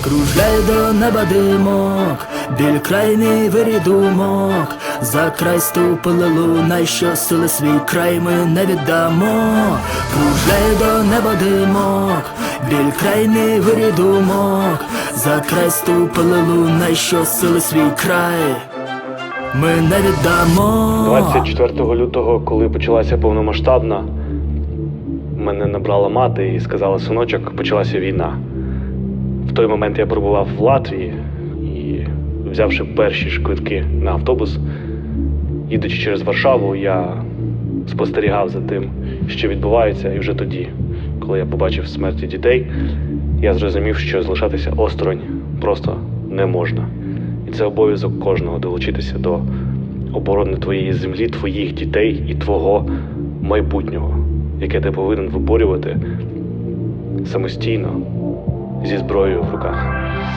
Кружляй до неба димок, біль крайний вирій думок. За край ступили лунай, що сили свій край ми не віддамо. Кружляй до неба димок, біль крайний вирій думок. За край ступили лунай, що сили свій край ми не віддамо. 24 лютого, коли почалася повномасштабна, мене набрала мати і сказала: синочок, почалася війна. В той момент я перебував в Латвії і, взявши перші ж квитки на автобус, їдучи через Варшаву, я спостерігав за тим, що відбувається. І вже тоді, коли я побачив смерті дітей, я зрозумів, що залишатися осторонь просто не можна. І це обов'язок кожного — долучитися до оборони твоєї землі, твоїх дітей і твого майбутнього, яке ти повинен виборювати самостійно, зі зброєю в руках.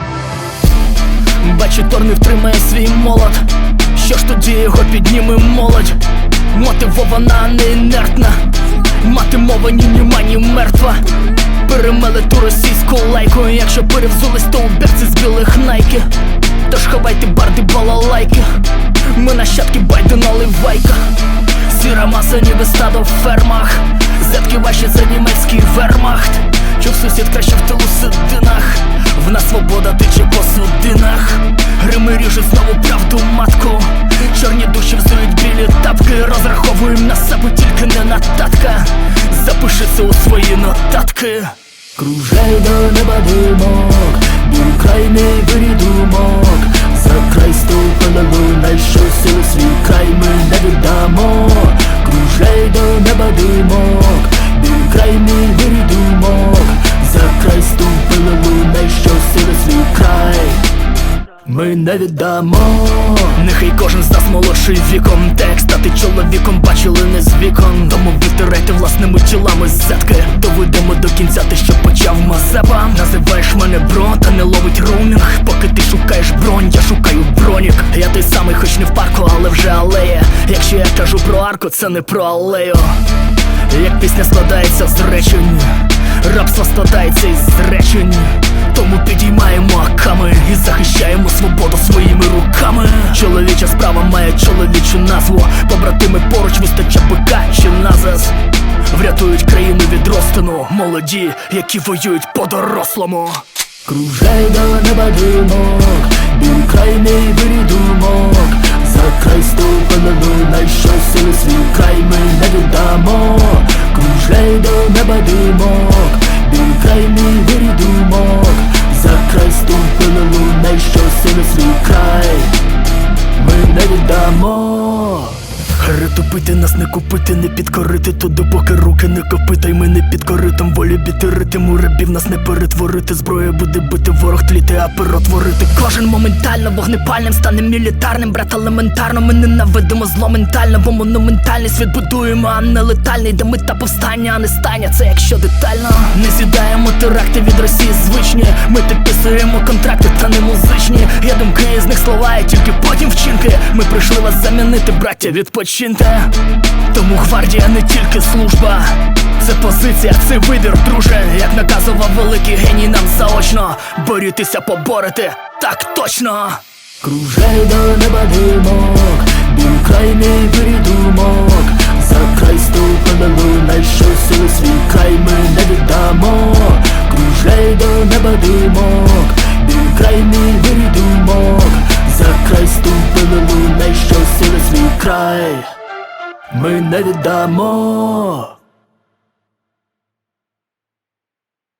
Бачу, Тор не втримає свій молот. Що ж тоді його підніме молодь? Мотивована, не інертна. Мати мова ні нема, ні мертва. Перемели ту російську лайку. Якщо перевзулись, то у берці з білих найки. Тож ховайте барди, балалайки. Ми нащадки Байдена, Ливайка. Сіра маса, ніби стадо в фермах. Зетки ваші за німецький вермахт. Чув сусід краще в тилу сидинах. В нас свобода тече по судинах. Грими ріжуть знову правду матку. Чорні душі взують білі тапки. Розраховуємо на себе, тільки не на татка. Запиши це у свої нотатки. Кружляй до неба димок, біль крайний вирій думок. За край ступили лунай, що сили свій край ми не віддамо. Кружляй до неба димок, біль крайний вирій думок. За край ступили лунай, що сили свій край ми не віддамо. Нехай кожен з нас молодший віком. Та як стати чоловіком, бачили не з вікон. Тому витирайте власними тілами зетки. Доведемо до кінця те, що почав Мазепа. Називаєш мене бро, та не ловить роумінг. Поки ти шукаєш бронь, я шукаю бронік. Я той самий, хоч не в парку, але вже алея. Якщо я кажу про арку, це не про алею. Як пісня складається з речень, рабство складається із речень. Тому підіймаємо аками і захищаємо свободу своїми руками. Чоловіча справа має чоловічу назву. Побратими поруч, вистача бика чи назас. Врятують країну від розтину молоді, які воюють по-дорослому. Кружляй до неба димок, біль крайний вирій думок. За край ступили лунай, що сили свій край ми не віддамо. Кружляй до неба димок, біль крайний вирій думок. За край ступили лунай, що сили свій край ми не віддамо. Ритупити нас не купити, не підкорити туди, поки руки не копита. Й ми не під коритом волі біти ритм. У рабів нас не перетворити. Зброя буде бити, ворог тліти, а перо творити. Кожен моментально вогнепальним стане мілітарним. Брат, елементарно ми ненавидимо зло ментально. Бо монументальний світ будуємо, а не летальний. Де мета повстання, а не стання, це якщо детально. Не з'їдаємо теракти від Росії звичні. Ми підписуємо контракти, та не музичні. Я думки, з них слова, і тільки потім вчинки. Ми прийшли вас замінити, браття, відпочиньте. Тому гвардія не тільки служба, це позиція, це вибір, друже. Як наказував великий геній нам заочно: борітеся, поборете, так точно. Кружляй до неба димок, біль крайний вирій думок. За край ступили лунай, що сили свій край ми не віддамо. Кружляй до неба димок, біль крайний вирій думок. За край ступили лунай, що сили свій край ми не віддамо.